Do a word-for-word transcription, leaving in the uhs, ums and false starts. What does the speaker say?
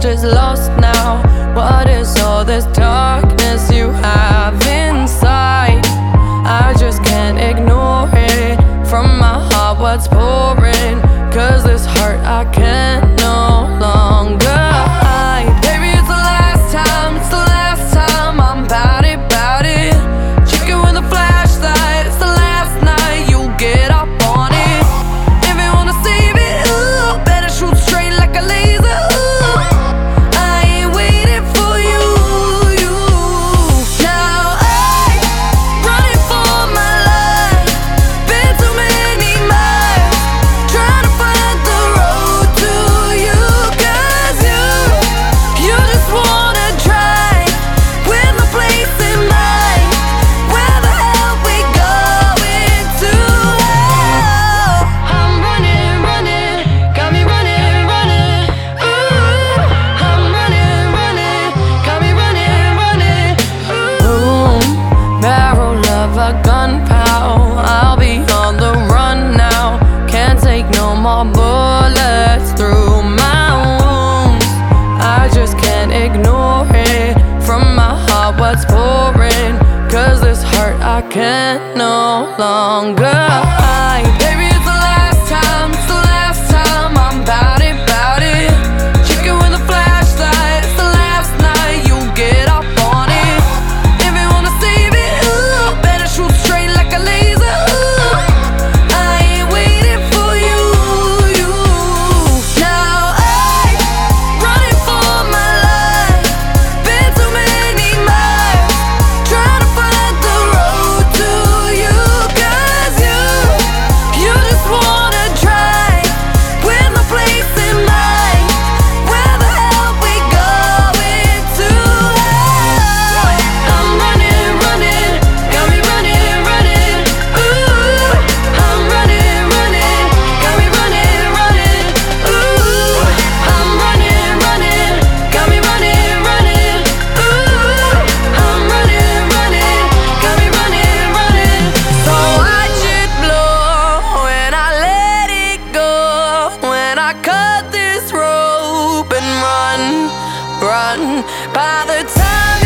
is lost now. What is all this darkness you have inside? I just can't ignore it. From my heart what's pouring, cause this heart I can't no longer hide. Baby, it's the last time, it's the last time I'm bout it, bout it. Chicken with a flashlight, it's the last night you'll get up on it. If you wanna save it, ooh, better shoot straight like a laser, ooh. I ain't waiting for you, you. Now I'm running for my life. Been too many miles, trying to find the road to you. Cause you, you just wanna drive with no place in mind. Where the hell we going to? Oh, I'm running, running, got me running, running. Ooh, I'm running, running, got me running, running. Boom, barrel of a gun, pal. I'll be on the run now. Can't take no more bullets through my wounds. I just can't ignore it. From my heart what's pouring, cause this heart I can't no longer hide. Baby, it's the last time, it's the last time I'm bout it, bout it. Chicken with a flashlight, it's the last night you'll get up on it. If you wanna save it, ooh, better shoot straight like a laser, ooh. I ain't waiting for you, you. Now I'm running for my life. Been too many miles, trying to find the road to you. Cause you, you just wanna drive with no place in mind. Where the hell we going to? Oh, I'm running, running, got me running, running. Ooh, I'm running, running, got me running, running. Ooh, I'm running, running, got me running, running. Ooh, I'm running, running, got me running, running. So watch it blow when I let it go. When I cut this rope and run, run. By the time